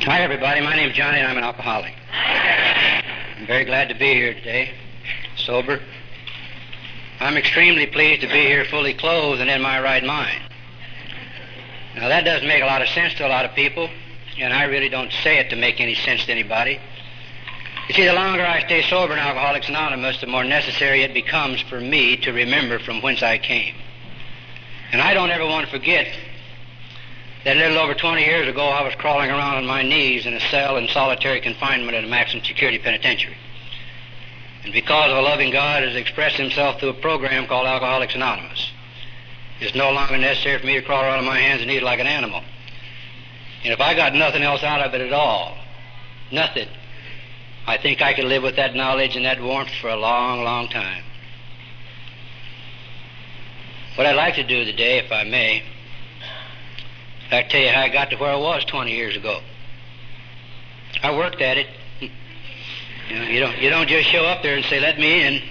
Hi, everybody. My name's Johnny, and I'm an alcoholic. I'm very glad to be here today, sober. I'm extremely pleased to be here fully clothed and in my right mind. Now, that doesn't make a lot of sense to a lot of people, and I really don't say it to make any sense to anybody. You see, the longer I stay sober in Alcoholics Anonymous, the more necessary it becomes for me to remember from whence I came. And I don't ever want to forget that a little over 20 years ago, I was crawling around on my knees in a cell in solitary confinement at a maximum security penitentiary. And because of a loving God has expressed himself through a program called Alcoholics Anonymous, it's no longer necessary for me to crawl around on my hands and knees like an animal. And if I got nothing else out of it at all, nothing, I think I could live with that knowledge and that warmth for a long, long time. What I'd like to do today, if I may, I'll tell you how I got to where I was 20 years ago. I worked at it. You don't just show up there and say, "Let me in."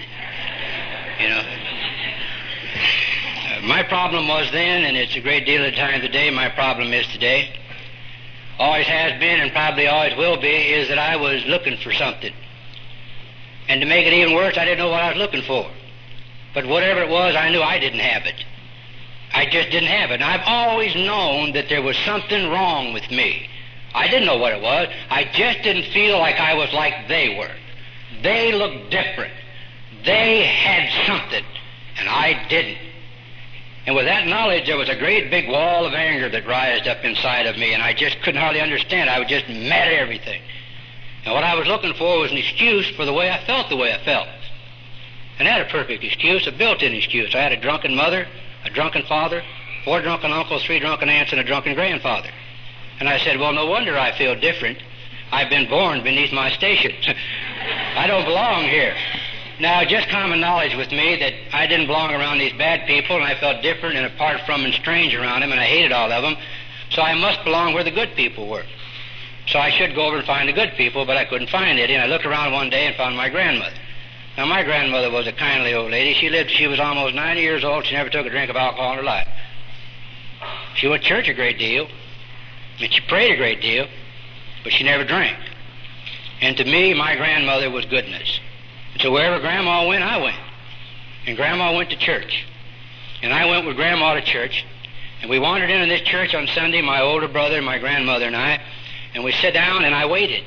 My problem was then, and it's a great deal of the time today, my problem is today, always has been and probably always will be, is that I was looking for something. And to make it even worse, I didn't know what I was looking for. But whatever it was, I knew I didn't have it. I just didn't have it. And I've always known that there was something wrong with me. I didn't know what it was. I just didn't feel like I was like they were. They looked different. They had something, and I didn't. And with that knowledge, there was a great big wall of anger that rised up inside of me, and I just couldn't hardly understand. I was just mad at everything. And what I was looking for was an excuse for the way I felt the way I felt. And I had a perfect excuse, a built-in excuse. I had a drunken mother, a drunken father, 4 drunken uncles, 3 drunken aunts, and a drunken grandfather. And I said, well, no wonder I feel different. I've been born beneath my station. I don't belong here. Now, just common knowledge with me that I didn't belong around these bad people, and I felt different and apart from and strange around them, and I hated all of them, so I must belong where the good people were. So I should go over and find the good people, but I couldn't find it. And I looked around one day and found my grandmother. Now, my grandmother was a kindly old lady. She was almost 90 years old. She never took a drink of alcohol in her life. She went to church a great deal, and she prayed a great deal, but she never drank. And to me, my grandmother was goodness. And so wherever Grandma went, I went. And Grandma went to church. And I went with Grandma to church. And we wandered into this church on Sunday, my older brother, my grandmother, and I, and we sat down and I waited.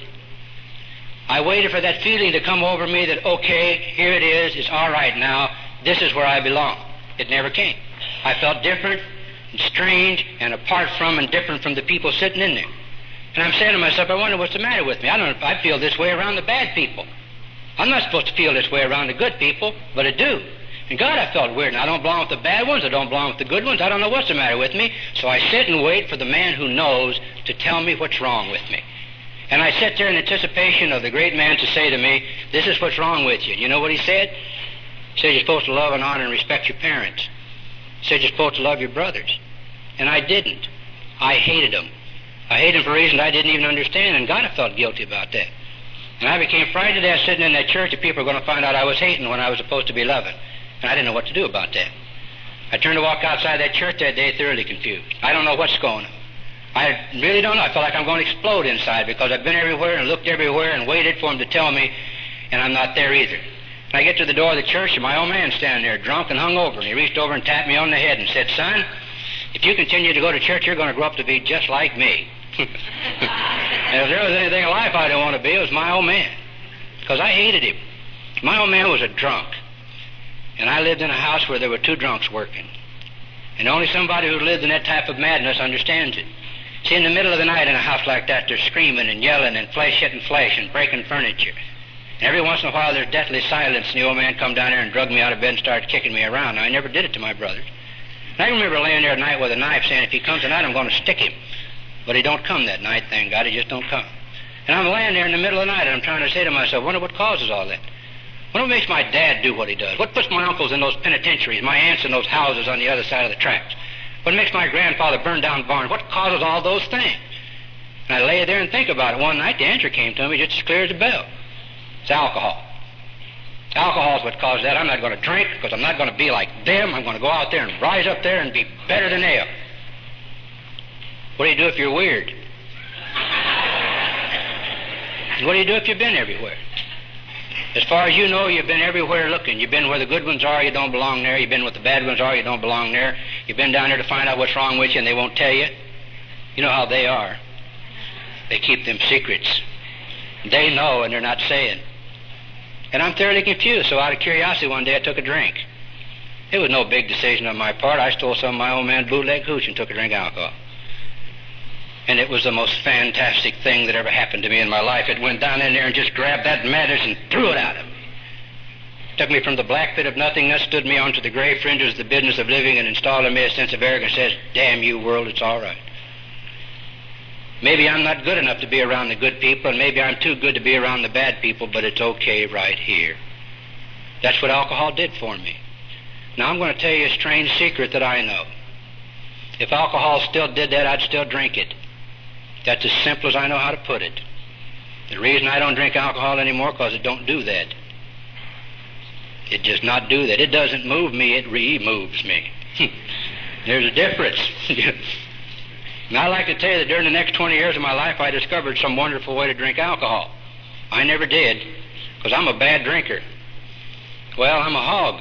I waited for that feeling to come over me that, okay, here it is, it's all right now, this is where I belong. It never came. I felt different and strange and apart from and different from the people sitting in there. And I'm saying to myself, I wonder what's the matter with me. I feel this way around the bad people. I'm not supposed to feel this way around the good people, but I do. And God, I felt weird. And I don't belong with the bad ones. I don't belong with the good ones. I don't know what's the matter with me. So I sit and wait for the man who knows to tell me what's wrong with me. And I sit there in anticipation of the great man to say to me, this is what's wrong with you. And you know what he said? He said you're supposed to love and honor and respect your parents. He said you're supposed to love your brothers. And I didn't. I hated them. I hated them for reasons I didn't even understand, and God, I felt guilty about that. And I became frightened to death sitting in that church that people were going to find out I was hating when I was supposed to be loving. And I didn't know what to do about that. I turned to walk outside that church that day thoroughly confused. I don't know what's going on. I really don't know. I felt like I'm going to explode inside because I've been everywhere and looked everywhere and waited for him to tell me, and I'm not there either. And I get to the door of the church, and my old man standing there, drunk and hungover, and he reached over and tapped me on the head and said, son, if you continue to go to church, you're going to grow up to be just like me. And if there was anything in life I didn't want to be, it was my old man, because I hated him. My old man was a drunk, and I lived in a house where there were 2 drunks working. And only somebody who lived in that type of madness understands it. See, in the middle of the night in a house like that, they're screaming and yelling and flesh hitting flesh and breaking furniture. And every once in a while there's deathly silence, and the old man come down there and drug me out of bed and started kicking me around. Now, I never did it to my brothers. And I remember laying there at night with a knife saying, if he comes tonight, I'm going to stick him. But he don't come that night, thank God, he just don't come. And I'm laying there in the middle of the night, and I'm trying to say to myself, wonder what causes all that. Wonder what makes my dad do what he does. What puts my uncles in those penitentiaries, my aunts in those houses on the other side of the tracks. What makes my grandfather burn down barns? What causes all those things? And I lay there and think about it. One night, the answer came to me just as clear as a bell. It's alcohol. Alcohol is what caused that. I'm not going to drink because I'm not going to be like them. I'm going to go out there and rise up there and be better than they are. What do you do if you're weird? said, what do you do if you've been everywhere? As far as you know, you've been everywhere looking. You've been where the good ones are, you don't belong there. You've been where the bad ones are, you don't belong there. You've been down there to find out what's wrong with you, and they won't tell you. You know how they are. They keep them secrets. They know, and they're not saying. And I'm thoroughly confused, so out of curiosity one day I took a drink. It was no big decision on my part. I stole some of my old man's bootleg hooch and took a drink of alcohol. And it was the most fantastic thing that ever happened to me in my life. It went down in there and just grabbed that madness and threw it out of me. Took me from the black pit of nothingness, stood me onto the gray fringes of the business of living, and installed in me a sense of arrogance. Says, damn you, world, it's all right. Maybe I'm not good enough to be around the good people, and maybe I'm too good to be around the bad people, but it's okay right here. That's what alcohol did for me. Now I'm going to tell you a strange secret that I know. If alcohol still did that, I'd still drink it. That's as simple as I know how to put it. The reason I don't drink alcohol anymore is because it don't do that. It does not do that. It doesn't move me, it removes me. There's a difference. And I'd like to tell you that during the next 20 years of my life, I discovered some wonderful way to drink alcohol. I never did, because I'm a bad drinker. Well, I'm a hog.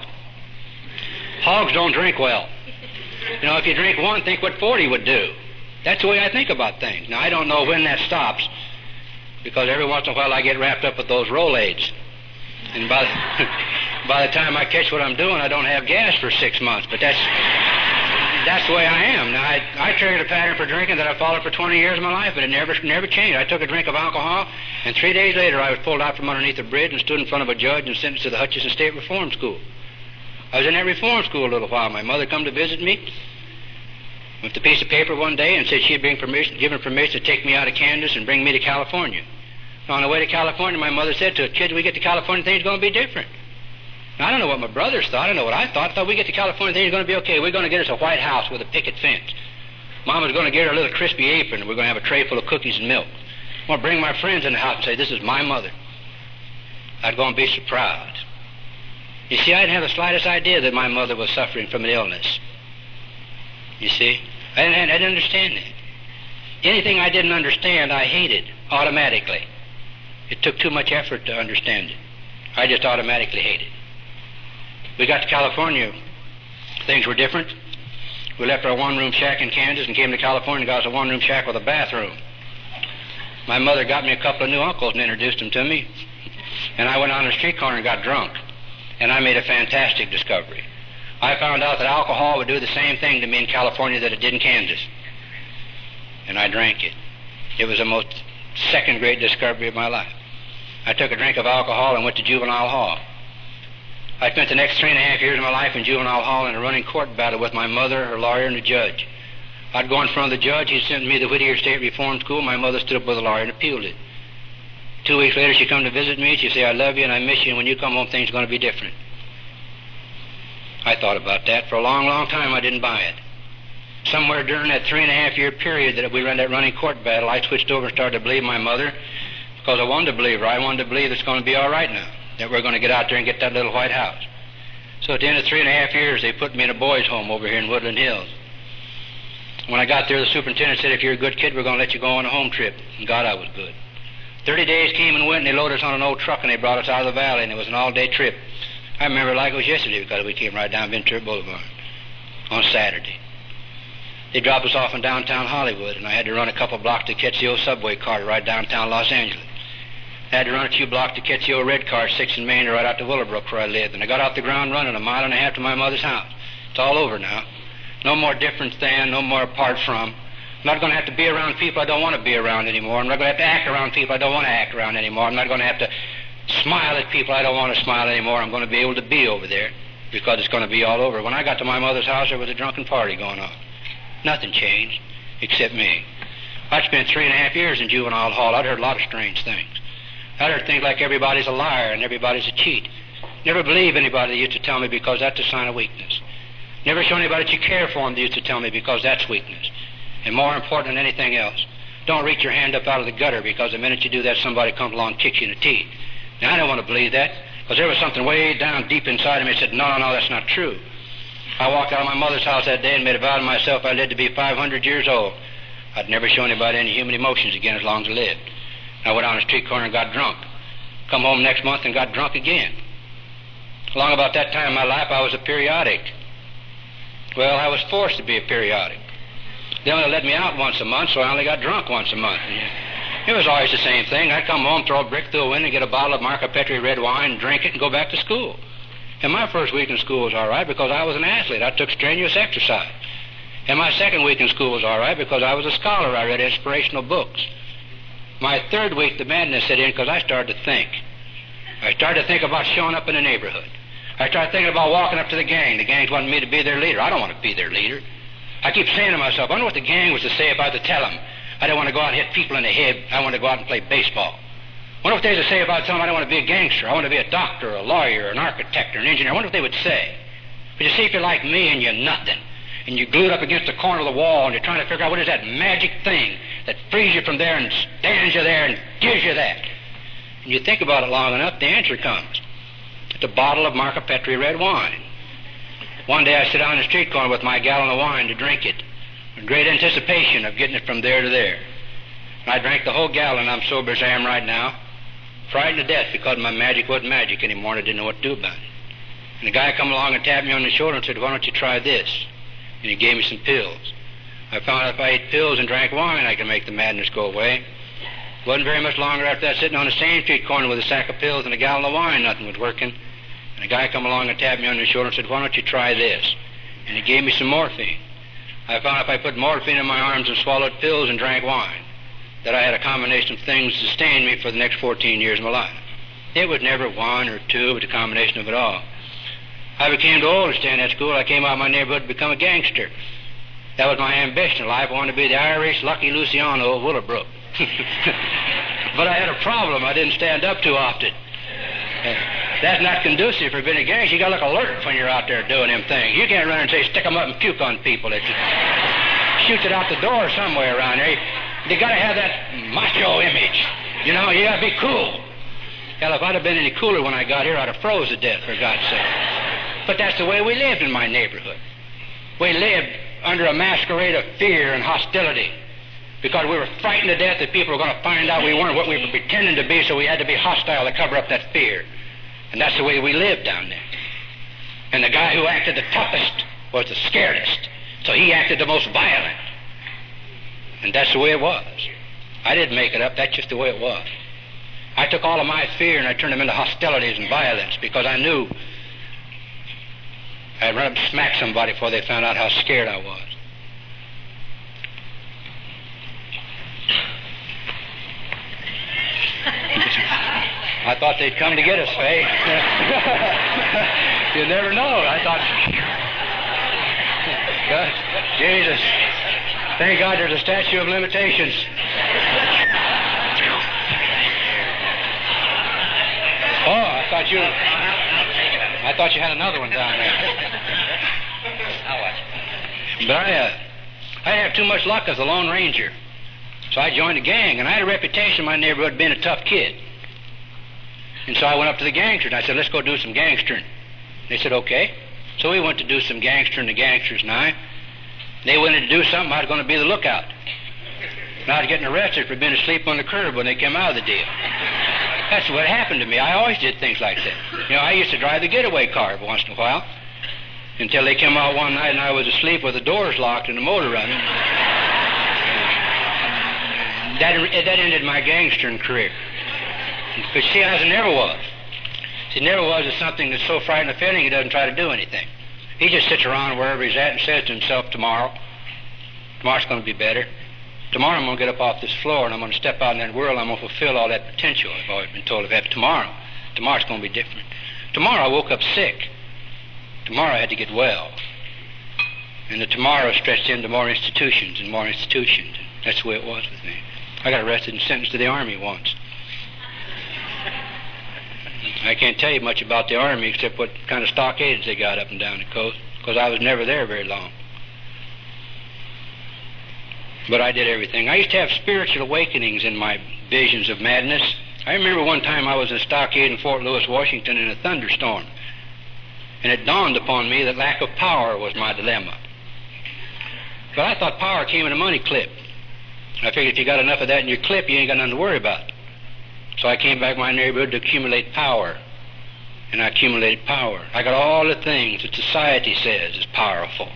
Hogs don't drink well. You know, if you drink one, think what 40 would do. That's the way I think about things. Now, I don't know when that stops, because every once in a while I get wrapped up with those Rolaids. And by the time I catch what I'm doing, I don't have gas for 6 months. But that's the way I am. Now, I triggered a pattern for drinking that I followed for 20 years of my life, and it never changed. I took a drink of alcohol, and 3 days later I was pulled out from underneath a bridge and stood in front of a judge and sentenced to the Hutchinson State Reform School. I was in that reform school a little while. My mother come to visit me with a piece of paper one day and said she'd given permission to take me out of Kansas and bring me to California. On the way to California, my mother said to us, kids, we get to California, things are going to be different. Now, I don't know what my brothers thought. I know what I thought. I thought we get to California, things are going to be okay. We're going to get us a white house with a picket fence. Mama's going to get her a little crispy apron, and we're going to have a tray full of cookies and milk. I'm going to bring my friends in the house and say, this is my mother. I'd go and be so proud. You see, I didn't have the slightest idea that my mother was suffering from an illness. You see? I didn't understand that. Anything I didn't understand, I hated automatically. It took too much effort to understand it. I just automatically hated it. We got to California, things were different. We left our one-room shack in Kansas and came to California and got us a one-room shack with a bathroom. My mother got me a couple of new uncles and introduced them to me. And I went on the street corner and got drunk. And I made a fantastic discovery. I found out that alcohol would do the same thing to me in California that it did in Kansas. And I drank it. It was the most second great discovery of my life. I took a drink of alcohol and went to juvenile hall. I spent the next 3.5 years of my life in juvenile hall in a running court battle with my mother, her lawyer, and the judge. I'd go in front of the judge. He sent me to the Whittier State Reform School. My mother stood up with the lawyer and appealed it. 2 weeks later, she come to visit me. She said, I love you and I miss you, and when you come home, things are going to be different. I thought about that. For a long, long time, I didn't buy it. Somewhere during that 3.5 year period that we ran that running court battle, I switched over and started to believe my mother because I wanted to believe her. I wanted to believe it's going to be all right now, that we're going to get out there and get that little white house. So at the end of 3.5 years, they put me in a boys' home over here in Woodland Hills. When I got there, the superintendent said, if you're a good kid, we're going to let you go on a home trip. And God, I was good. 30 days came and went, and they loaded us on an old truck, and they brought us out of the valley, and it was an all-day trip. I remember it like it was yesterday because we came right down Ventura Boulevard on Saturday. They dropped us off in downtown Hollywood, and I had to run a couple blocks to catch the old subway car right downtown Los Angeles. I had to run a few blocks to catch the old red car, 6th and Main, right out to Willowbrook where I lived. And I got off the ground running 1.5 miles to my mother's house. It's all over now. No more difference than, no more apart from. I'm not going to have to be around people I don't want to be around anymore. I'm not going to have to act around people I don't want to act around anymore. I'm not going to have to smile at people I don't want to smile anymore. I'm going to be able to be over there because it's going to be all over. When I got to my mother's house, there was a drunken party going on. Nothing changed except me. I spent 3.5 years in juvenile hall. I'd heard a lot of strange things. I'd heard things like everybody's a liar and everybody's a cheat. Never believe anybody that used to tell me because that's a sign of weakness. Never show anybody that you care for them that used to tell me because that's weakness. And more important than anything else, don't reach your hand up out of the gutter because the minute you do that, somebody comes along and kicks you in the teeth. Now, I don't want to believe that because there was something way down deep inside of me that said, no, that's not true. I walked out of my mother's house that day and made a vow to myself I lived to be 500 years old. I'd never show anybody any human emotions again as long as I lived. I went on the street corner and got drunk. Come home next month and got drunk again. Along about that time in my life, I was a periodic. Well, I was forced to be a periodic. They only let me out once a month, so I only got drunk once a month. It was always the same thing. I'd come home, throw a brick through a window, get a bottle of Marca Petri red wine, drink it, and go back to school. And my first week in school was all right because I was an athlete. I took strenuous exercise. And my second week in school was all right because I was a scholar. I read inspirational books. My third week, the madness set in because I started to think. I started to think about showing up in the neighborhood. I started thinking about walking up to the gang. The gangs wanted me to be their leader. I don't want to be their leader. I keep saying to myself, I wonder what the gang was to say if I had to tell them. I don't want to go out and hit people in the head. I want to go out and play baseball. I wonder what they had to say about telling them I don't want to be a gangster. I want to be a doctor, a lawyer, an architect, or an engineer. I wonder what they would say. But you see, if you're like me and you're nothing, and you're glued up against the corner of the wall, and you're trying to figure out what is that magic thing that frees you from there and stands you there and gives you that. And you think about it long enough, the answer comes. It's a bottle of Marca Petri red wine. One day I sit down in the street corner with my gallon of wine to drink it, in great anticipation of getting it from there to there. And I drank the whole gallon. I'm sober as I am right now, frightened to death because my magic wasn't magic anymore, and I didn't know what to do about it. And the guy come along and tapped me on the shoulder and said, why don't you try this? And he gave me some pills. I found out if I ate pills and drank wine, I could make the madness go away. It wasn't very much longer after that, sitting on the same street corner with a sack of pills and a gallon of wine, nothing was working. And a guy come along and tapped me on the shoulder and said, why don't you try this? And he gave me some morphine. I found if I put morphine in my arms and swallowed pills and drank wine, that I had a combination of things that sustained me for the next 14 years of my life. It was never one or two, it was a combination of it all. I became too old to stay in that school. I came out of my neighborhood to become a gangster. That was my ambition in life. I wanted to be the Irish Lucky Luciano of Willowbrook. But I had a problem. I didn't stand up too often. That's not conducive for being a gangster. You got to look alert when you're out there doing them things. You can't run and say, stick 'em up and puke on people. It shoots it out the door somewhere around there. You got to have that macho image. You know, you got to be cool. Hell, if I'd have been any cooler when I got here, I'd have froze to death, for God's sake. But that's the way we lived in my neighborhood. We lived under a masquerade of fear and hostility because we were frightened to death that people were going to find out we weren't what we were pretending to be, so we had to be hostile to cover up that fear. And that's the way we lived down there. And the guy who acted the toughest was the scaredest, so he acted the most violent. And that's the way it was. I didn't make it up. That's just the way it was. I took all of my fear and I turned them into hostilities and violence because I knew I'd run up and smack somebody before they found out how scared I was. I thought they'd come to get us, Faye. You never know. I thought, Jesus, thank God there's a statute of limitations. Oh, I thought you had another one down there. But I didn't have too much luck as a Lone Ranger. So I joined a gang, and I had a reputation in my neighborhood being a tough kid. And so I went up to the gangsters, and I said, let's go do some gangstering. They said, okay. So we went to do some gangstering, the gangsters and I. They wanted to do something, I was going to be the lookout. And I was getting arrested for being asleep on the curb when they came out of the deal. That's what happened to me. I always did things like that. You know, I used to drive the getaway car once in a while until they came out one night and I was asleep with the doors locked and the motor running. That ended my gangstering career. But see, as it never was. It never was is something that's so frightened of feeling he doesn't try to do anything. He just sits around wherever he's at and says to himself, tomorrow's going to be better. Tomorrow I'm going to get up off this floor and I'm going to step out in that world and I'm going to fulfill all that potential I've always been told of that. Tomorrow's going to be different. Tomorrow I woke up sick. Tomorrow I had to get well. And the tomorrow stretched into more institutions and more institutions. That's the way it was with me. I got arrested and sentenced to the Army once. I can't tell you much about the Army except what kind of stockades they got up and down the coast, because I was never there very long. But I did everything. I used to have spiritual awakenings in my visions of madness. I remember one time I was in a stockade in Fort Lewis, Washington in a thunderstorm, and it dawned upon me that lack of power was my dilemma. But I thought power came in a money clip. I figured if you got enough of that in your clip, you ain't got nothing to worry about. So I came back to my neighborhood to accumulate power. And I accumulated power. I got all the things that society says is powerful.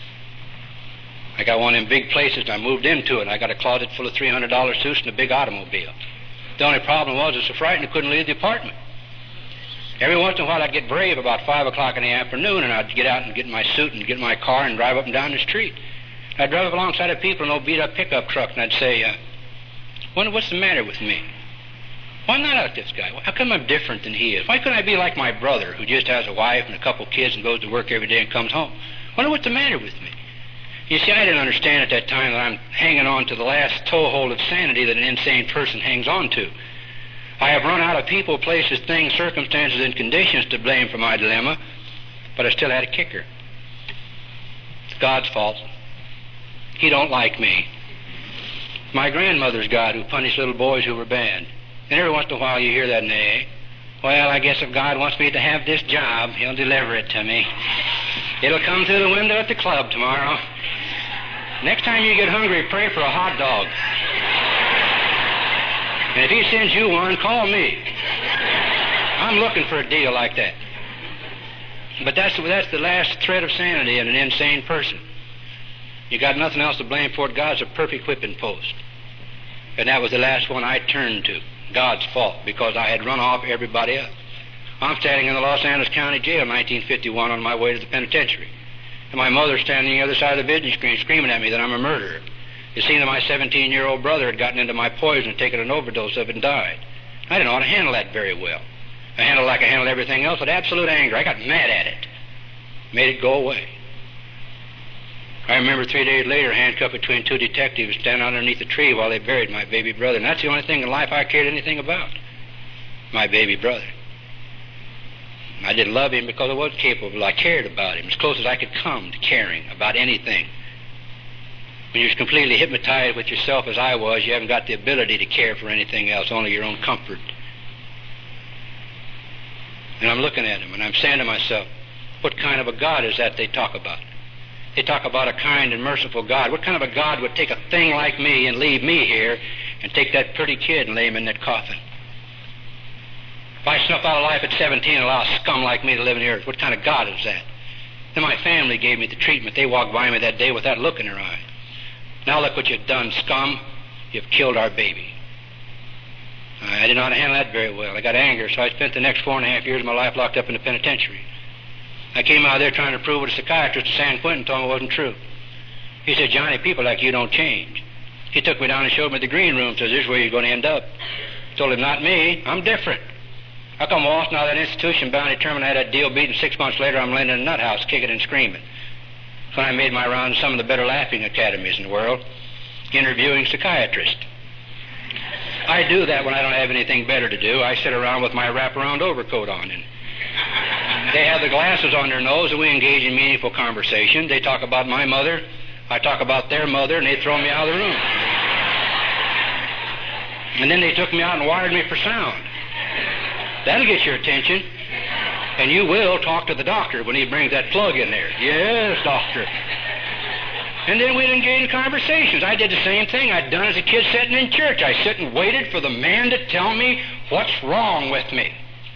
I got one of them big places, and I moved into it. I got a closet full of $300 suits and a big automobile. The only problem was I was so frightened I couldn't leave the apartment. Every once in a while I'd get brave about 5 o'clock in the afternoon, and I'd get out and get my suit and get my car and drive up and down the street. I'd drive up alongside of people in old beat-up pickup trucks, and I'd say, wonder what's the matter with me? Why am I not like this guy? How come I'm different than he is? Why couldn't I be like my brother, who just has a wife and a couple kids and goes to work every day and comes home? Wonder what's the matter with me? You see, I didn't understand at that time that I'm hanging on to the last toehold of sanity that an insane person hangs on to. I have run out of people, places, things, circumstances, and conditions to blame for my dilemma, but I still had a kicker. It's God's fault. He don't like me. My grandmother's God, who punished little boys who were bad. And every once in a while you hear that in AA. Well, I guess if God wants me to have this job, He'll deliver it to me. It'll come through the window at the club tomorrow. Next time you get hungry, pray for a hot dog. And if He sends you one, call me. I'm looking for a deal like that. But that's the last thread of sanity in an insane person. You got nothing else to blame for it. God's a perfect whipping post. And that was the last one I turned to. God's fault, because I had run off everybody else. I'm standing in the Los Angeles County Jail in 1951 on my way to the penitentiary. And my mother's standing on the other side of the vision screen screaming at me that I'm a murderer. It seemed that my 17-year-old brother had gotten into my poison and taken an overdose of it and died. I didn't know how to handle that very well. I handled it like I handled everything else with absolute anger. I got mad at it. Made it go away. I remember 3 days later, handcuffed between 2 detectives standing underneath a tree while they buried my baby brother. And that's the only thing in life I cared anything about. My baby brother. I didn't love him because I wasn't capable. I cared about him as close as I could come to caring about anything. When you're completely hypnotized with yourself as I was, you haven't got the ability to care for anything else, only your own comfort. And I'm looking at him, and I'm saying to myself, what kind of a God is that they talk about? They talk about a kind and merciful God. What kind of a God would take a thing like me and leave me here and take that pretty kid and lay him in that coffin? If I snuff out of life at 17 and allow a scum like me to live in the earth, what kind of God is that? Then my family gave me the treatment. They walked by me that day with that look in their eye. Now look what you've done, scum. You've killed our baby. I didn't know how to handle that very well. I got anger, so I spent the next 4.5 years of my life locked up in the penitentiary. I came out there trying to prove what a psychiatrist at San Quentin told me wasn't true. He said, Johnny, people like you don't change. He took me down and showed me the green room, says, this is where you're going to end up. I told him, not me, I'm different. How come waltzing out of that institution bound determined I had that deal beaten 6 months later I'm laying in a nut house kicking and screaming? When I made my rounds in some of the better laughing academies in the world, interviewing psychiatrists. I do that when I don't have anything better to do. I sit around with my wraparound overcoat on, and they have the glasses on their nose, and we engage in meaningful conversation. They talk about my mother, I talk about their mother, and they throw me out of the room. And then they took me out and wired me for sound. That'll get your attention. And you will talk to the doctor when he brings that plug in there. Yes, doctor. And then we'd engage in conversations. I did the same thing I'd done as a kid sitting in church. I sit and waited for the man to tell me what's wrong with me.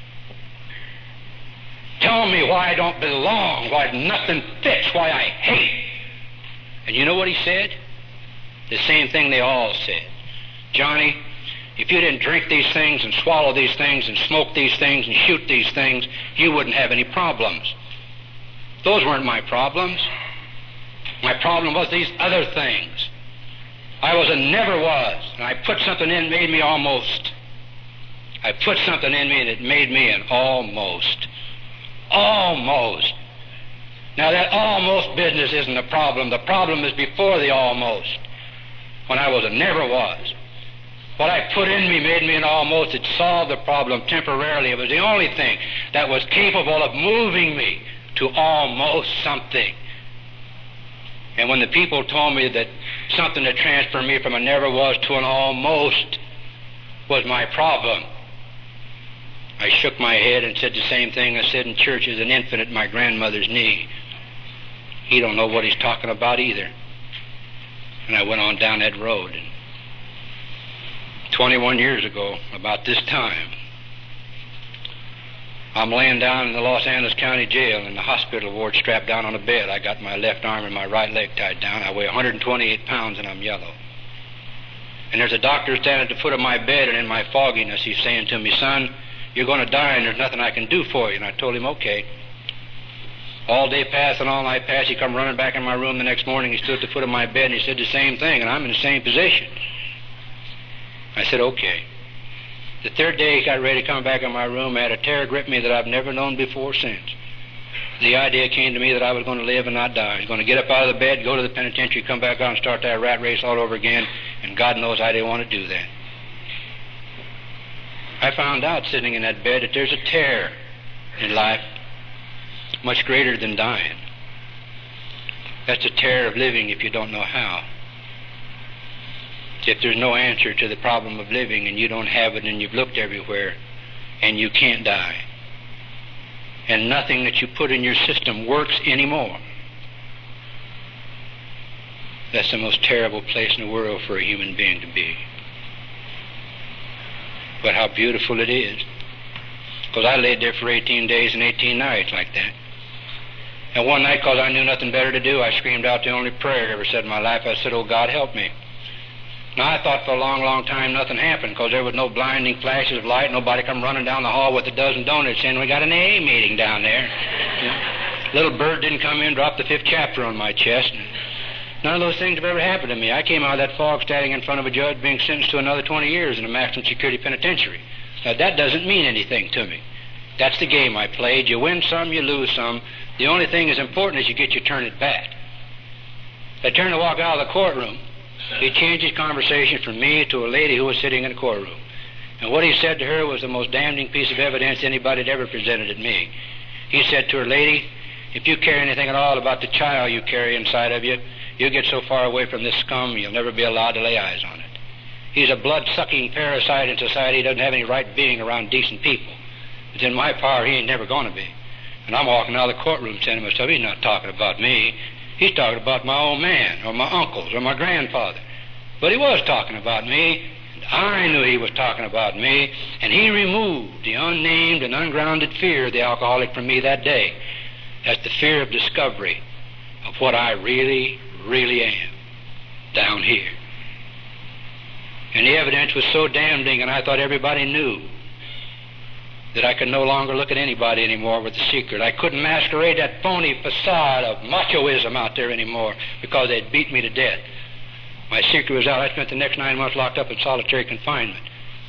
Tell me why I don't belong, why nothing fits, why I hate. And you know what he said? The same thing they all said. Johnny, if you didn't drink these things and swallow these things and smoke these things and shoot these things, you wouldn't have any problems. Those weren't my problems. My problem was these other things. I was and never was, and I put something in that made me almost. I put something in me and it made me an almost. Almost. Now that almost business isn't the problem. The problem is before the almost, when I was and never was. What I put in me made me an almost. It solved the problem temporarily. It was the only thing that was capable of moving me to almost something. And when the people told me that something that transferred me from a never was to an almost was my problem, I shook my head and said the same thing I said in church as an infant at my grandmother's knee. He don't know what he's talking about either. And I went on down that road. 21 years ago, about this time, I'm laying down in the Los Angeles County Jail in the hospital ward, strapped down on a bed. I got my left arm and my right leg tied down. I weigh 128 pounds and I'm yellow. And there's a doctor standing at the foot of my bed, and in my fogginess he's saying to me, "Son, you're going to die and there's nothing I can do for you." And I told him, okay. All day passed and all night passed. He come running back in my room the next morning. He stood at the foot of my bed and he said the same thing, and I'm in the same position. I said, okay. The third day he got ready to come back in my room. I had a terror grip me that I've never known before since. The idea came to me that I was going to live and not die. I was going to get up out of the bed, go to the penitentiary, come back out and start that rat race all over again, and God knows I didn't want to do that. I found out sitting in that bed that there's a terror in life much greater than dying. That's the terror of living if you don't know how. If there's no answer to the problem of living and you don't have it and you've looked everywhere and you can't die, and nothing that you put in your system works anymore, that's the most terrible place in the world for a human being to be. But how beautiful it is. Because I laid there for 18 days and 18 nights like that. And one night, because I knew nothing better to do, I screamed out the only prayer I ever said in my life. I said, "Oh, God, help me." Now, I thought for a long, long time nothing happened, because there was no blinding flashes of light. Nobody come running down the hall with a dozen donuts saying, "We got an AA meeting down there." You know? Little bird didn't come in, drop the 5th chapter on my chest. None of those things have ever happened to me. I came out of that fog standing in front of a judge being sentenced to another 20 years in a maximum security penitentiary. Now, that doesn't mean anything to me. That's the game I played. You win some, you lose some. The only thing that's important is you get your turn at bat. I turned to walk out of the courtroom. He changed his conversation from me to a lady who was sitting in the courtroom. And what he said to her was the most damning piece of evidence anybody had ever presented at me. He said to her, "Lady, if you care anything at all about the child you carry inside of you, you'll get so far away from this scum you'll never be allowed to lay eyes on it. He's a blood-sucking parasite in society. He doesn't have any right being around decent people. It's in my power. He ain't never going to be." And I'm walking out of the courtroom saying to myself, he's not talking about me. He's talking about my old man or my uncles or my grandfather. But he was talking about me. And I knew he was talking about me. And he removed the unnamed and ungrounded fear of the alcoholic from me that day. That's the fear of discovery of what I really, really am down here. And the evidence was so damning, and I thought everybody knew, that I could no longer look at anybody anymore with the secret. I couldn't masquerade that phony facade of machoism out there anymore because they'd beat me to death. My secret was out. I spent the next 9 months locked up in solitary confinement.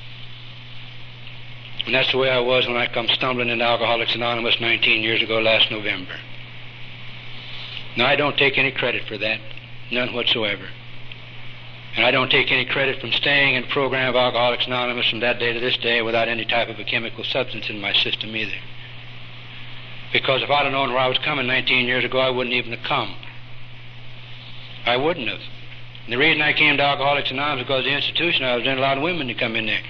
And that's the way I was when I come stumbling into Alcoholics Anonymous 19 years ago last November. Now, I don't take any credit for that, none whatsoever. And I don't take any credit from staying in the program of Alcoholics Anonymous from that day to this day without any type of a chemical substance in my system either. Because if I'd have known where I was coming 19 years ago, I wouldn't even have come. I wouldn't have. And the reason I came to Alcoholics Anonymous was because the institution I was in allowed women to come in there.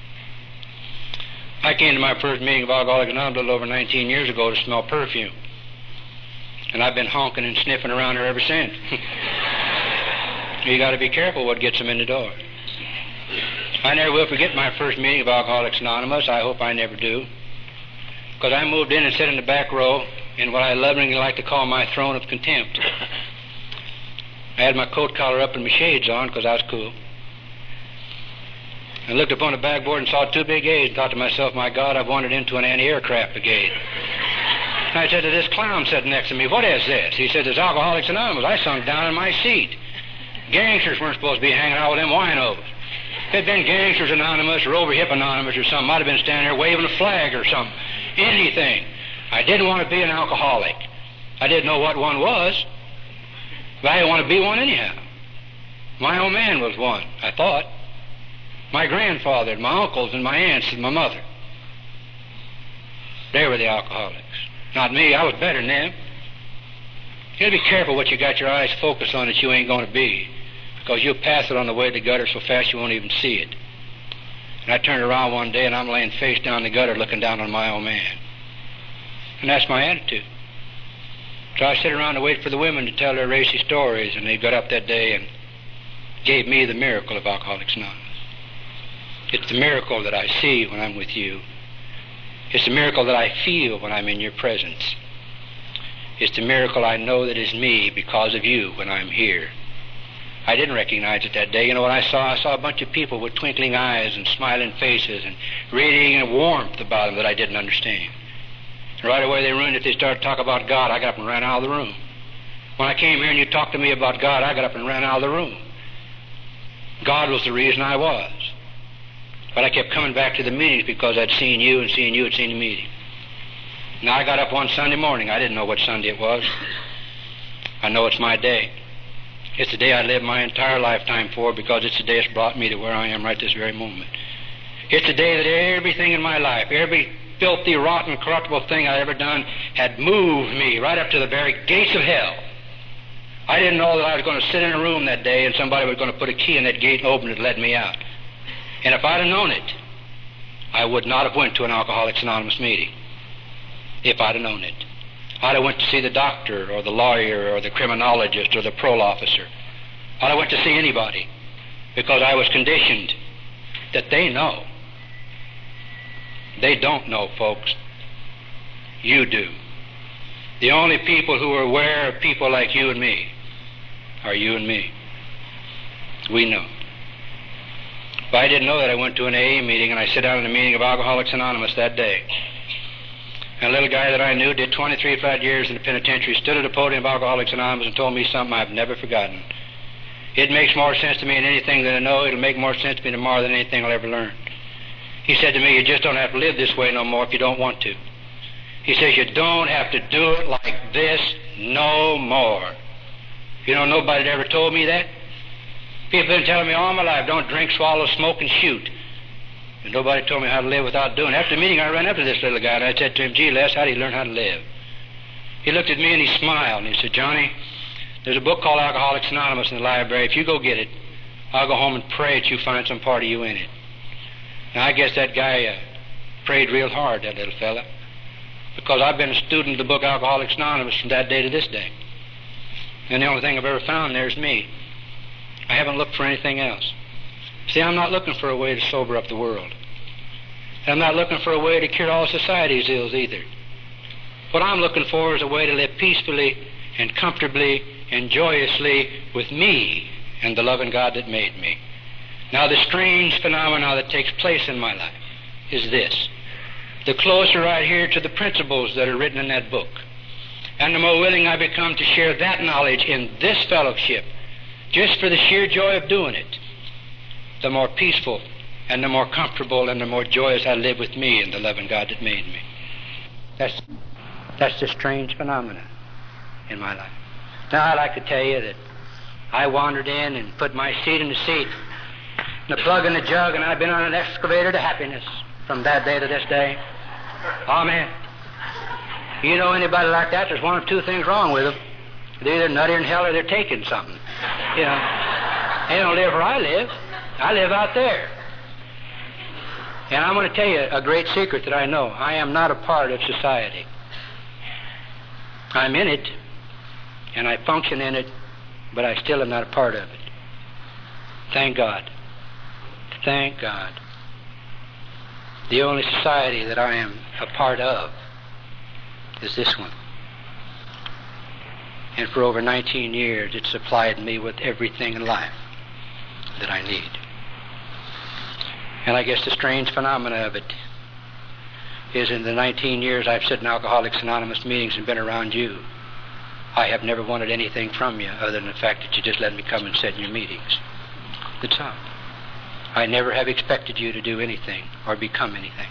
I came to my first meeting of Alcoholics Anonymous a little over 19 years ago to smell perfume. And I've been honking and sniffing around her ever since. You got to be careful what gets them in the door. I never will forget my first meeting of Alcoholics Anonymous. I hope I never do. Because I moved in and sat in the back row in what I lovingly like to call my throne of contempt. I had my coat collar up and my shades on because I was cool. I looked upon the backboard and saw 2 big A's and thought to myself, my God, I've wandered into an anti-aircraft brigade. I said to this clown sitting next to me, "What is this?" He said, "It's Alcoholics Anonymous." I sunk down in my seat. Gangsters weren't supposed to be hanging out with them winos. If it'd been Gangsters Anonymous or Overhip Anonymous or something, I'd have been standing there waving a flag or something. Anything. I didn't want to be an alcoholic. I didn't know what one was, but I didn't want to be one anyhow. My old man was one, I thought. My grandfather and my uncles and my aunts and my mother. They were the alcoholics. Not me. I was better than them. You gotta be careful what you got your eyes focused on that you ain't going to be, because you'll pass it on the way to the gutter so fast you won't even see it. And I turned around one day and I'm laying face down the gutter looking down on my old man. And that's my attitude. So I sit around and wait for the women to tell their racy stories, and they got up that day and gave me the miracle of Alcoholics Anonymous. It's the miracle that I see when I'm with you. It's the miracle that I feel when I'm in your presence. It's the miracle I know that is me because of you when I'm here. I didn't recognize it that day. You know what I saw? I saw a bunch of people with twinkling eyes and smiling faces and radiating a warmth about them that I didn't understand. And right away they ruined it. They started talking about God. I got up and ran out of the room. When I came here and you talked to me about God, I got up and ran out of the room. God was the reason I was. But I kept coming back to the meetings because I'd seen you and seen you had seen the meeting. Now I got up one Sunday morning. I didn't know what Sunday it was. I know it's my day. It's the day I lived my entire lifetime for because it's the day that's brought me to where I am right this very moment. It's the day that everything in my life, every filthy, rotten, corruptible thing I'd ever done had moved me right up to the very gates of hell. I didn't know that I was going to sit in a room that day and somebody was going to put a key in that gate and open it and let me out. And if I'd have known it, I would not have went to an Alcoholics Anonymous meeting. If I'd have known it. I'd have went to see the doctor or the lawyer or the criminologist or the parole officer. I'd have went to see anybody because I was conditioned that they know. They don't know, folks. You do. The only people who are aware of people like you and me are you and me. We know. If I didn't know that, I went to an AA meeting and I sat down in a meeting of Alcoholics Anonymous that day. And a little guy that I knew did 23 flat years in the penitentiary, stood at the podium of Alcoholics Anonymous and told me something I've never forgotten. It makes more sense to me than anything that I know. It'll make more sense to me tomorrow than anything I'll ever learn. He said to me, you just don't have to live this way no more if you don't want to. He says, you don't have to do it like this no more. You know, nobody ever told me that. People have been telling me all my life, don't drink, swallow, smoke, and shoot. And nobody told me how to live without doing it. After the meeting, I ran up to this little guy, and I said to him, gee, Les, how do you learn how to live? He looked at me, and he smiled, and he said, Johnny, there's a book called Alcoholics Anonymous in the library. If you go get it, I'll go home and pray that you find some part of you in it. Now, I guess that guy prayed real hard, that little fella, because I've been a student of the book Alcoholics Anonymous from that day to this day. And the only thing I've ever found there is me. I haven't looked for anything else. See, I'm not looking for a way to sober up the world. I'm not looking for a way to cure all society's ills either. What I'm looking for is a way to live peacefully and comfortably and joyously with me and the loving God that made me. Now, the strange phenomena that takes place in my life is this. The closer I adhere to the principles that are written in that book, and the more willing I become to share that knowledge in this fellowship, just for the sheer joy of doing it, the more peaceful and the more comfortable and the more joyous I live with me and the loving God that made me. That's the strange phenomena in my life. Now, I'd like to tell you that I wandered in and put my seat in the seat, and the plug in the jug, and I've been on an excavator to happiness from that day to this day. Amen. You know anybody like that, there's one of two things wrong with them. They're either nutty in hell or they're taking something. You know, they don't live where I live. I live out there. And I'm going to tell you a great secret that I know. I am not a part of society. I'm in it, and I function in it, but I still am not a part of it. Thank God. Thank God. The only society that I am a part of is this one. And for over 19 years, it supplied me with everything in life that I need. And I guess the strange phenomena of it is in the 19 years I've sat in Alcoholics Anonymous meetings and been around you, I have never wanted anything from you other than the fact that you just let me come and sit in your meetings. That's all. I never have expected you to do anything or become anything.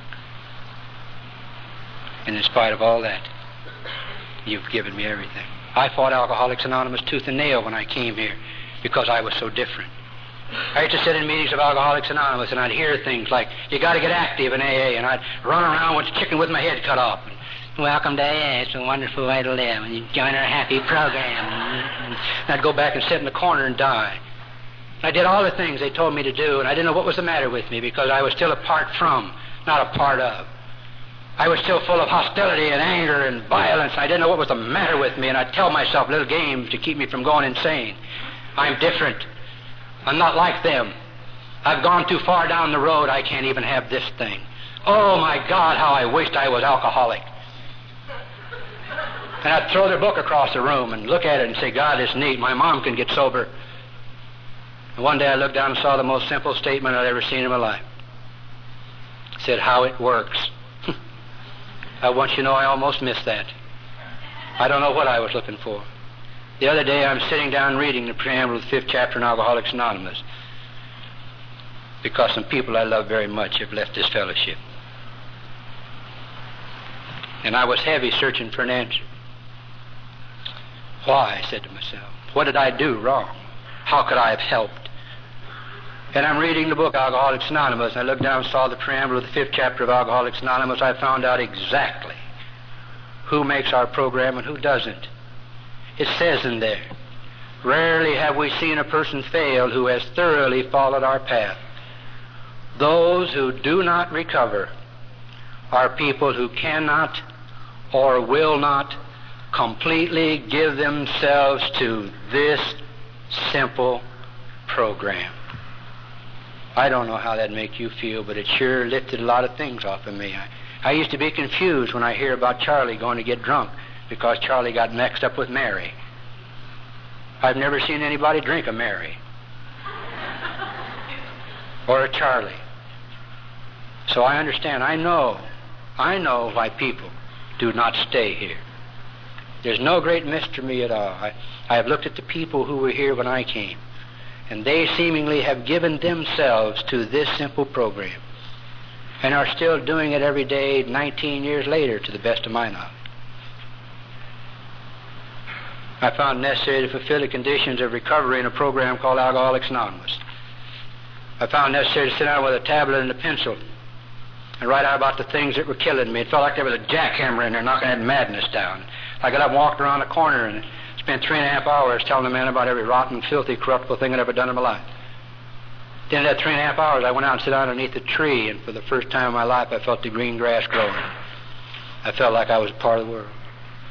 And in spite of all that, you've given me everything. I fought Alcoholics Anonymous tooth and nail when I came here because I was so different. I used to sit in meetings of Alcoholics Anonymous, and I'd hear things like, you got to get active in AA, and I'd run around with a chicken with my head cut off. Welcome to AA, it's a wonderful way to live, and you join our happy program. And I'd go back and sit in the corner and die. I did all the things they told me to do, and I didn't know what was the matter with me because I was still apart from, not a part of. I was still full of hostility and anger and violence. I didn't know what was the matter with me, and I'd tell myself little games to keep me from going insane. I'm different. I'm not like them. I've gone too far down the road. I can't even have this thing. Oh, my God, how I wished I was alcoholic. And I'd throw their book across the room and look at it and say, God, it's neat. My mom can get sober. And one day I looked down and saw the most simple statement I'd ever seen in my life. It said, how it works. I want you to know I almost missed that. I don't know what I was looking for. The other day I'm sitting down reading the preamble of the 5th chapter in Alcoholics Anonymous because some people I love very much have left this fellowship. And I was heavy searching for an answer. Why, I said to myself, what did I do wrong? How could I have helped? And I'm reading the book Alcoholics Anonymous, and I looked down and saw the preamble of the 5th chapter of Alcoholics Anonymous. I found out exactly who makes our program and who doesn't. It says in there, rarely have we seen a person fail who has thoroughly followed our path. Those who do not recover are people who cannot or will not completely give themselves to this simple program. I don't know how that'd make you feel, but it sure lifted a lot of things off of me. I used to be confused when I hear about Charlie going to get drunk because Charlie got mixed up with Mary. I've never seen anybody drink a Mary or a Charlie. So I understand. I know why people do not stay here. There's no great mystery to me at all. I have looked at the people who were here when I came, and they seemingly have given themselves to this simple program and are still doing it every day 19 years later, to the best of my knowledge. I found it necessary to fulfill the conditions of recovery in a program called Alcoholics Anonymous. I found it necessary to sit down with a tablet and a pencil and write out about the things that were killing me. It felt like there was a jackhammer in there knocking that madness down. I got up and walked around the corner and spent 3.5 hours telling the man about every rotten, filthy, corruptible thing I'd ever done in my life. At the end of that 3.5 hours, I went out and sat down underneath a tree, and for the first time in my life, I felt the green grass growing. I felt like I was part of the world.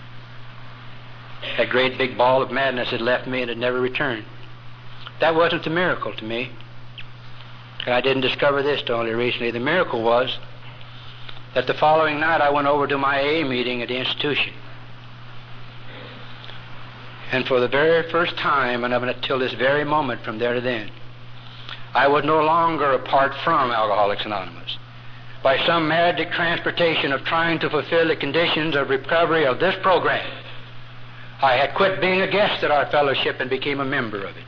That great big ball of madness had left me and had never returned. That wasn't the miracle to me. And I didn't discover this till only recently. The miracle was that the following night I went over to my AA meeting at the institution. And for the very first time, and up until this very moment from there to then, I was no longer apart from Alcoholics Anonymous. By some magic transportation of trying to fulfill the conditions of recovery of this program, I had quit being a guest at our fellowship and became a member of it.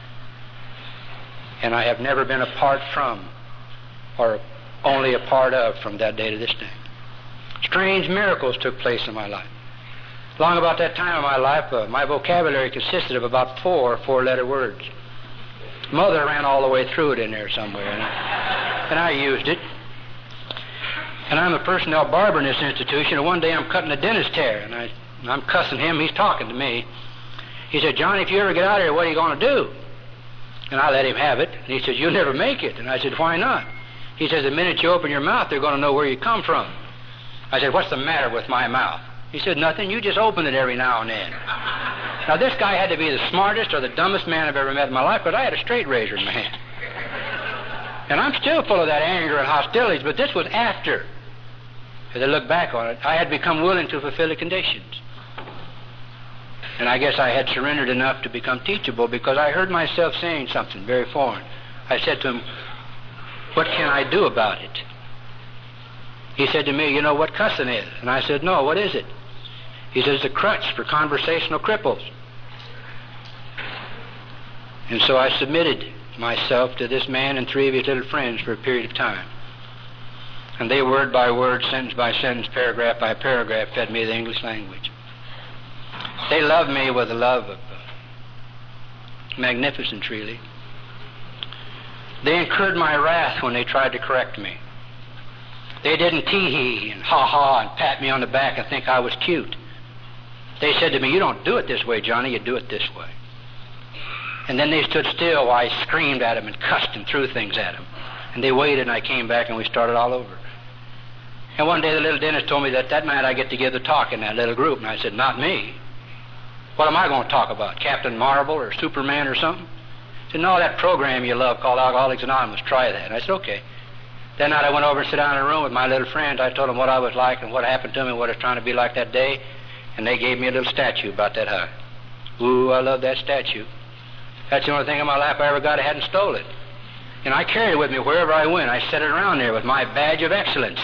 And I have never been apart from, or only a part of, from that day to this day. Strange miracles took place in my life. Long about that time of my life, my vocabulary consisted of about 4 four-letter words. Mother ran all the way through it in there somewhere, and I used it. And I'm a personnel barber in this institution, and one day I'm cutting a dentist hair, and I'm cussing him. He's talking to me. He said, Johnny, if you ever get out of here, what are you going to do? And I let him have it. And he said, you'll never make it. And I said, why not? He says, the minute you open your mouth, they're going to know where you come from. I said, what's the matter with my mouth? He said, nothing. You just open it every now and then. Now, this guy had to be the smartest or the dumbest man I've ever met in my life, but I had a straight razor in my hand. And I'm still full of that anger and hostilities, but this was after. As I look back on it, I had become willing to fulfill the conditions. And I guess I had surrendered enough to become teachable because I heard myself saying something very foreign. I said to him, what can I do about it? He said to me, you know what cussing is? And I said, no, what is it? He says, it's a crutch for conversational cripples. And so I submitted myself to this man and 3 of his little friends for a period of time. And they, word by word, sentence by sentence, paragraph by paragraph, fed me the English language. They loved me with a love of magnificence, really. They incurred my wrath when they tried to correct me. They didn't tee-hee and ha-ha and pat me on the back and think I was cute. They said to me, you don't do it this way, Johnny, you do it this way. And then they stood still while I screamed at them and cussed and threw things at them. And they waited, and I came back, and we started all over. And one day the little dentist told me that night I get to give the talk in that little group. And I said, not me. What am I going to talk about? Captain Marvel or Superman or something? He said, no, that program you love called Alcoholics Anonymous, try that. And I said, okay. That night I went over and sat down in a room with my little friends. I told them what I was like and what happened to me, what I was trying to be like that day, and they gave me a little statue about that high. Ooh, I love that statue. That's the only thing in my life I ever got. I hadn't stole it. And I carried it with me wherever I went. I set it around there with my badge of excellence.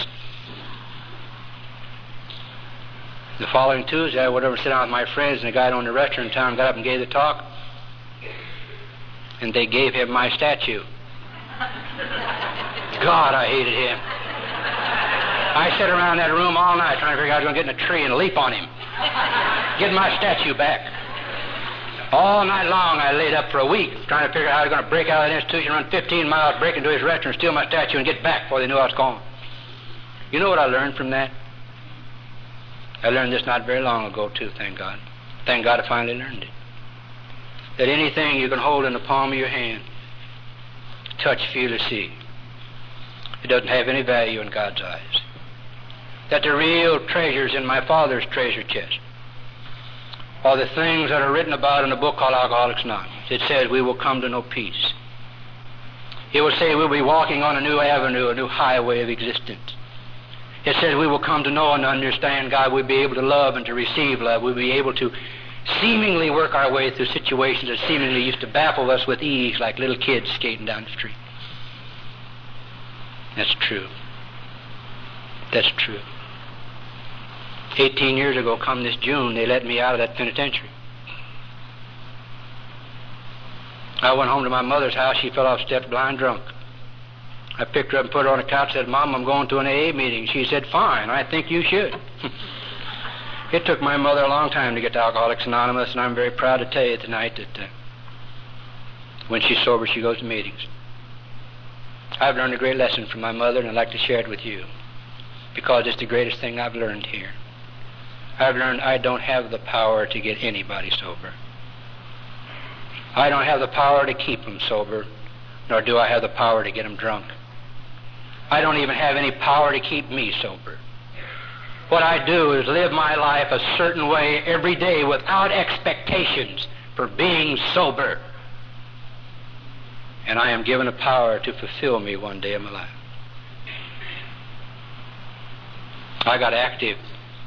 The following Tuesday, I went over and sat down with my friends, and the guy owned the restaurant in town got up and gave the talk, and they gave him my statue. God, I hated him. I sat around that room all night trying to figure out I was going to get in a tree and leap on him, get my statue back. All night long I laid up for a week trying to figure out how I was going to break out of that institution, run 15 miles, break into his restaurant, steal my statue, and get back before they knew I was gone. You know what I learned from that? I learned this not very long ago, too, thank God. Thank God I finally learned it. That anything you can hold in the palm of your hand, touch, feel, or see, it doesn't have any value in God's eyes. That the real treasures in my Father's treasure chest are the things that are written about in a book called Alcoholics Anonymous. It says we will come to know peace. It will say we'll be walking on a new avenue, a new highway of existence. It says we will come to know and understand God. We'll be able to love and to receive love. We'll be able to seemingly work our way through situations that seemingly used to baffle us with ease, like little kids skating down the street. That's true. That's true. 18 years ago, come this June, they let me out of that penitentiary. I went home to my mother's house. She fell off steps blind drunk. I picked her up and put her on the couch and said, Mom, I'm going to an AA meeting. She said, fine, I think you should. It took my mother a long time to get to Alcoholics Anonymous, and I'm very proud to tell you tonight that when she's sober, she goes to meetings. I've learned a great lesson from my mother, and I'd like to share it with you, because it's the greatest thing I've learned here. I've learned I don't have the power to get anybody sober. I don't have the power to keep them sober, nor do I have the power to get them drunk. I don't even have any power to keep me sober. What I do is live my life a certain way every day without expectations for being sober. And I am given a power to fulfill me one day in my life. I got active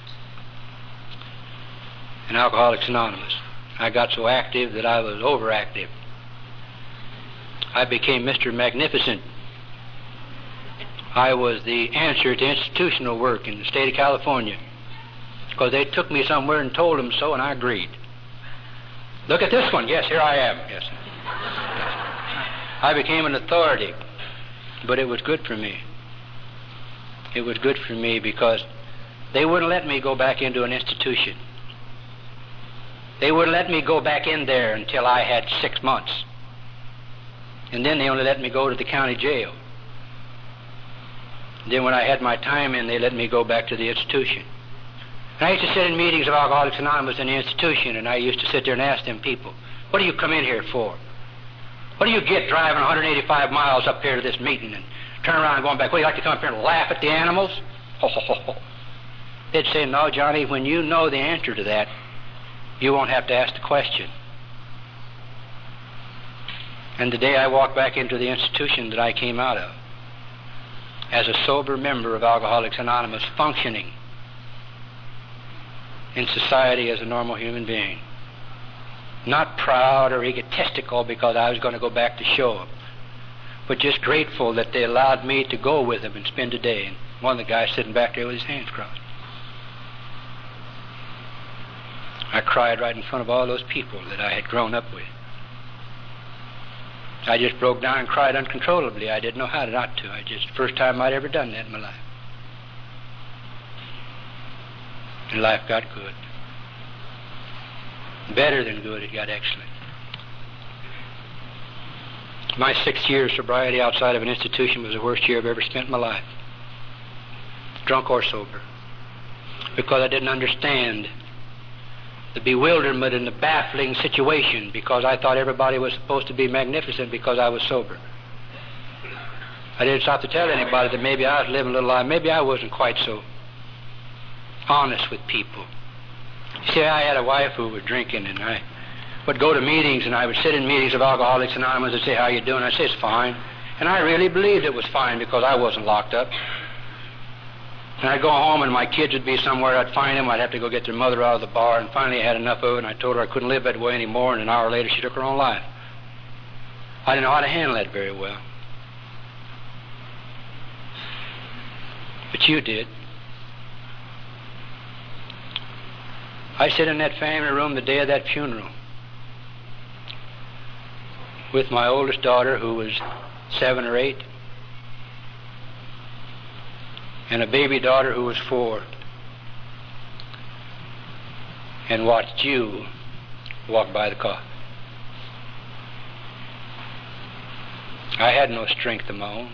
in Alcoholics Anonymous. I got so active that I was overactive. I became Mr. Magnificent. I was the answer to institutional work in the state of California, because they took me somewhere and told them so, and I agreed. Look at this one. Yes, here I am. Yes. I became an authority, but it was good for me. It was good for me because they wouldn't let me go back into an institution. They wouldn't let me go back in there until I had 6 months. And then they only let me go to the county jail. Then when I had my time in, they let me go back to the institution. And I used to sit in meetings of Alcoholics Anonymous in the institution, and I used to sit there and ask them people, what do you come in here for? What do you get driving 185 miles up here to this meeting and turn around and going back? What, do you like to come up here and laugh at the animals? They'd say, no, Johnny, when you know the answer to that, you won't have to ask the question. And the day I walked back into the institution that I came out of, as a sober member of Alcoholics Anonymous, functioning in society as a normal human being, not proud or egotistical because I was going to go back to show them, but just grateful that they allowed me to go with them and spend a day. And one of the guys sitting back there with his hands crossed. I cried right in front of all those people that I had grown up with. I just broke down and cried uncontrollably. I didn't know how not to. First time I'd ever done that in my life. And life got good. Better than good, it got excellent. My 6 years sobriety outside of an institution was the worst year I've ever spent in my life, drunk or sober, because I didn't understand the bewilderment and the baffling situation, because I thought everybody was supposed to be magnificent because I was sober. I didn't stop to tell anybody that maybe I was living a little lie. Maybe I wasn't quite so honest with people. You see, I had a wife who was drinking, and would go to meetings, and I would sit in meetings of Alcoholics Anonymous and say, "How you doing?" I'd say, "It's fine." And I really believed it was fine because I wasn't locked up. And I'd go home and my kids would be somewhere. I'd find them. I'd have to go get their mother out of the bar. And finally I had enough of it, and I told her I couldn't live that way anymore. And an hour later she took her own life. I didn't know how to handle that very well. But you did. I sit in that family room the day of that funeral with my oldest daughter, who was 7 or 8, and a baby daughter who was 4, and watched you walk by the coffin. I had no strength of my own.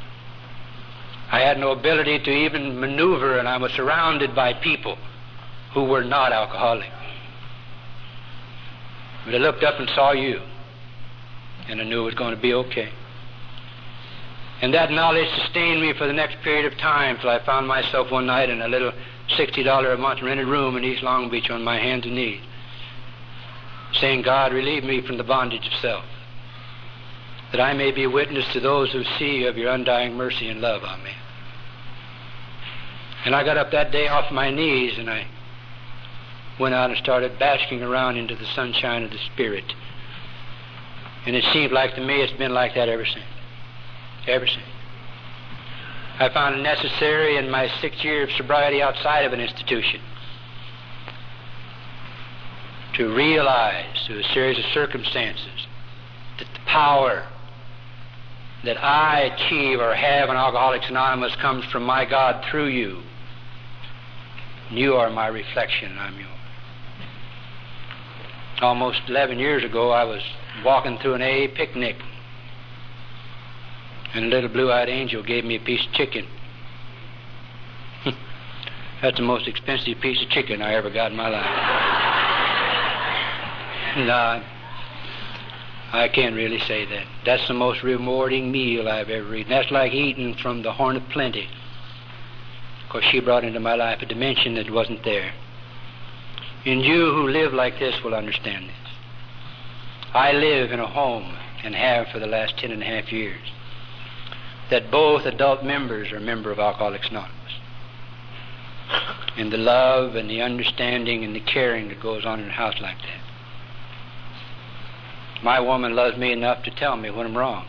I had no ability to even maneuver, and I was surrounded by people who were not alcoholic. But I looked up and saw you, and I knew it was going to be okay. And that knowledge sustained me for the next period of time till I found myself one night in a little $60 a month rented room in East Long Beach on my hands and knees, saying, "God, relieve me from the bondage of self, that I may be a witness to those who see of your undying mercy and love on me." And I got up that day off my knees, and I went out and started basking around into the sunshine of the Spirit. And it seemed like to me it's been like that ever since. Ever since. I found it necessary in my 6th year of sobriety outside of an institution to realize through a series of circumstances that the power that I achieve or have in Alcoholics Anonymous comes from my God through you. And you are my reflection, and I'm yours. Almost 11 years ago, I was walking through an AA picnic, and a little blue-eyed angel gave me a piece of chicken. That's the most expensive piece of chicken I ever got in my life. No, I can't really say that. That's the most rewarding meal I've ever eaten. That's like eating from the horn of plenty, because she brought into my life a dimension that wasn't there. And you who live like this will understand this. I live in a home, and have for the last 10.5 years, that both adult members are a member of Alcoholics Anonymous. And the love and the understanding and the caring that goes on in a house like that. My woman loves me enough to tell me when I'm wrong.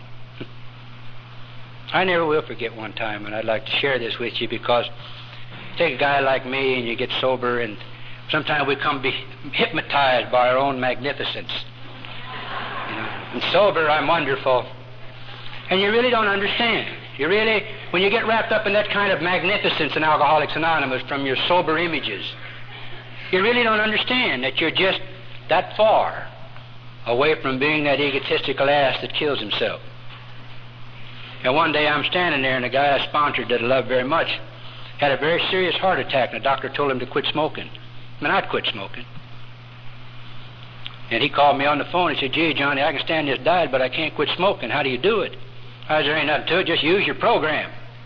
I never will forget one time, and I'd like to share this with you, because take a guy like me and you get sober, and sometimes we come be hypnotized by our own magnificence. You know, and sober, I'm wonderful. And you really don't understand. You really, when you get wrapped up in that kind of magnificence in Alcoholics Anonymous from your sober images, you really don't understand that you're just that far away from being that egotistical ass that kills himself. And one day I'm standing there, and a guy I sponsored that I love very much had a very serious heart attack, and the doctor told him to quit smoking. I mean, I'd quit smoking. And he called me on the phone and said, "Gee, Johnny, I can stand this diet, but I can't quit smoking. How do you do it?" I said, "There ain't nothing to it. Just use your program."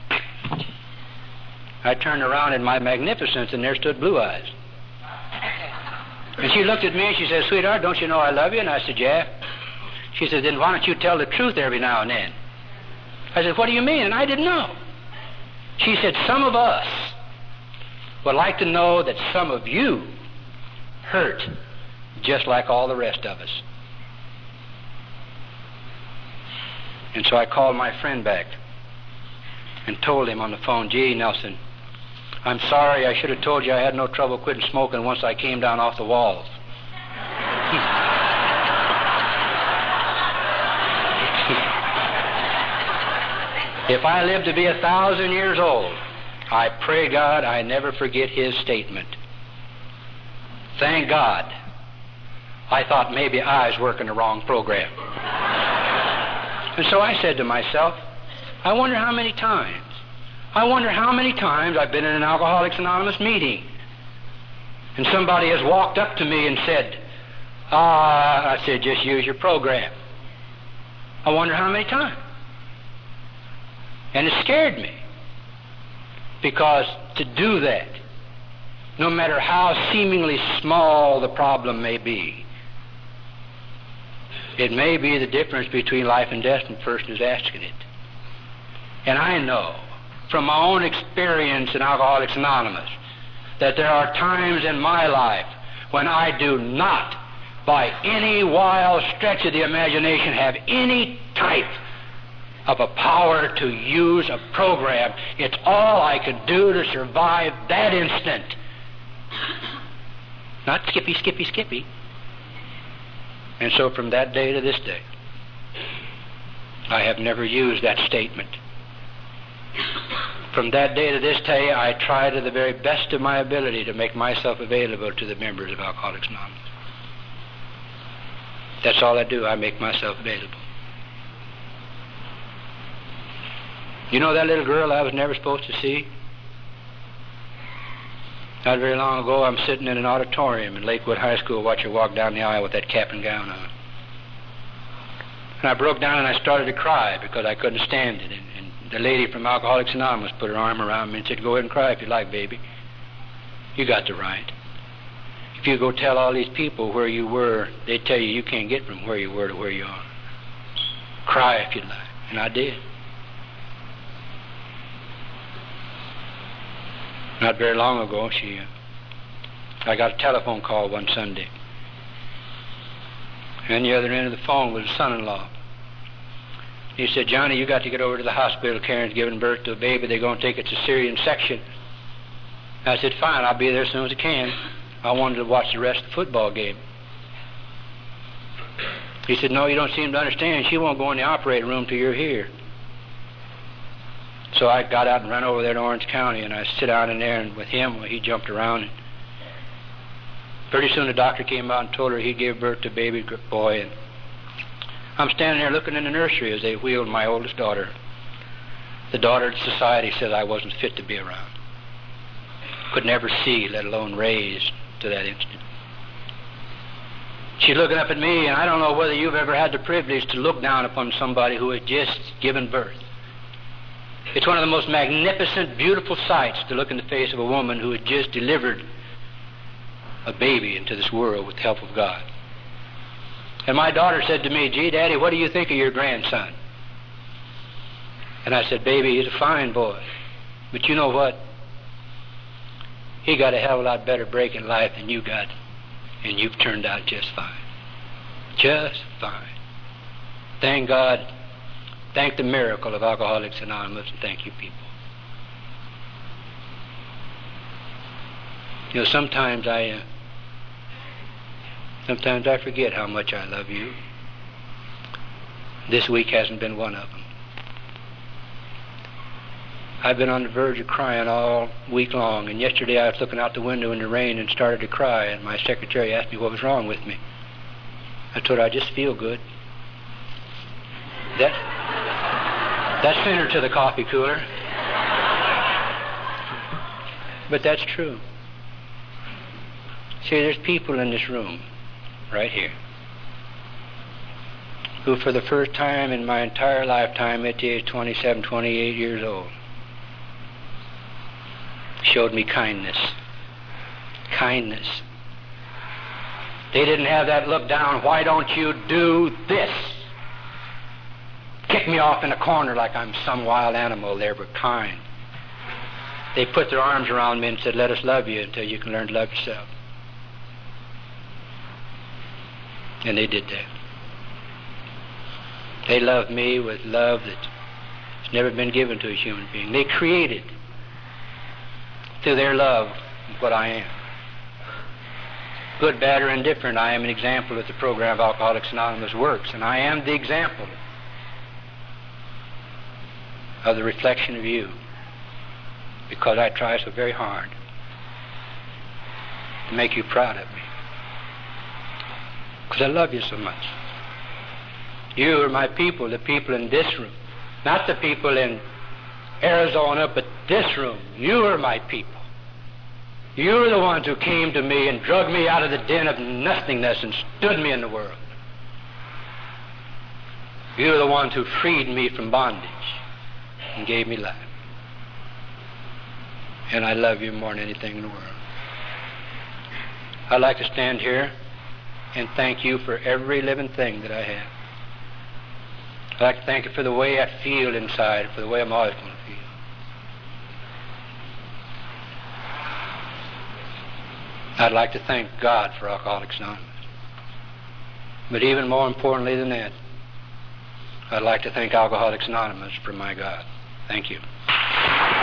I turned around in my magnificence, and there stood Blue Eyes. And she looked at me and she said, "Sweetheart, don't you know I love you?" And I said, "Yeah." She said, "Then why don't you tell the truth every now and then?" I said, "What do you mean?" And I didn't know. She said, "Some of us would like to know that some of you hurt just like all the rest of us." And so I called my friend back and told him on the phone, "Gee, Nelson, I'm sorry. I should have told you I had no trouble quitting smoking once I came down off the walls." If I live to be 1,000 years old, I pray God I never forget his statement. Thank God. I thought maybe I was working the wrong program. And so I said to myself, I wonder how many times I've been in an Alcoholics Anonymous meeting, and somebody has walked up to me and said, I said, "Just use your program." I wonder how many times. And it scared me, because to do that, no matter how seemingly small the problem may be, It may be the difference between life and death when the person is asking it. And I know from my own experience in Alcoholics Anonymous that there are times in my life when I do not, by any wild stretch of the imagination, have any type of a power to use a program. It's all I could do to survive that instant. Not skippy, skippy, skippy. And so from that day to this day, I have never used that statement. From that day to this day, I try to the very best of my ability to make myself available to the members of Alcoholics Anonymous. That's all I do. I make myself available. You know that little girl I was never supposed to see? Not very long ago, I'm sitting in an auditorium in Lakewood High School, watching her walk down the aisle with that cap and gown on. And I broke down and I started to cry because I couldn't stand it. And the lady from Alcoholics Anonymous put her arm around me and said, "Go ahead and cry if you like, baby. You got the right. If you go tell all these people where you were, they tell you you can't get from where you were to where you are. Cry if you like." And I did. Not very long ago, I got a telephone call one Sunday. And the other end of the phone was his son-in-law. He said, "Johnny, you got to get over to the hospital. Karen's giving birth to a baby. They're going to take it to cesarean section." I said, "Fine, I'll be there as soon as I can. I wanted to watch the rest of the football game." He said, "No, you don't seem to understand. She won't go in the operating room till you're here." So I got out and ran over there to Orange County, and I sit down in there, and with him, he jumped around. And pretty soon the doctor came out and told her he gave birth to a baby boy. And I'm standing there looking in the nursery as they wheeled my oldest daughter. The daughter of society said I wasn't fit to be around. Could never see, let alone raise to that instant. She's looking up at me, and I don't know whether you've ever had the privilege to look down upon somebody who had just given birth. It's one of the most magnificent, beautiful sights to look in the face of a woman who had just delivered a baby into this world with the help of God. And my daughter said to me, "Gee, Daddy, what do you think of your grandson?" And I said, "Baby, he's a fine boy. But you know what? He got a hell of a lot better break in life than you got, and you've turned out just fine. Just fine. Thank God. Thank the miracle of Alcoholics Anonymous, and thank you people." You know, sometimes I forget how much I love you. This week hasn't been one of them. I've been on the verge of crying all week long, and yesterday I was looking out the window in the rain and started to cry, and my secretary asked me what was wrong with me. I told her I just feel good. That sent her to the coffee cooler. But that's true. See, there's people in this room, right here, who for the first time in my entire lifetime at the age 27, 28 years old, showed me kindness. Kindness. They didn't have that look down, "Why don't you do this?" Kick me off in a corner like I'm some wild animal. They were kind. They put their arms around me and said, "Let us love you until you can learn to love yourself." And they did that. They loved me with love that's never been given to a human being. They created through their love what I am. Good, bad, or indifferent, I am an example that the program of Alcoholics Anonymous works, and I am the example of the reflection of you, because I try so very hard to make you proud of me, because I love you so much. You are my people, the people in this room, not the people in Arizona, but this room. You are my people. You are the ones who came to me and drug me out of the den of nothingness and stood me in the world. You are the ones who freed me from bondage and gave me life. And I love you more than anything in the world. I'd like to stand here and thank you for every living thing that I have. I'd like to thank you for the way I feel inside, for the way I'm always going to feel. I'd like to thank God for Alcoholics Anonymous. But even more importantly than that, I'd like to thank Alcoholics Anonymous for my God. Thank you.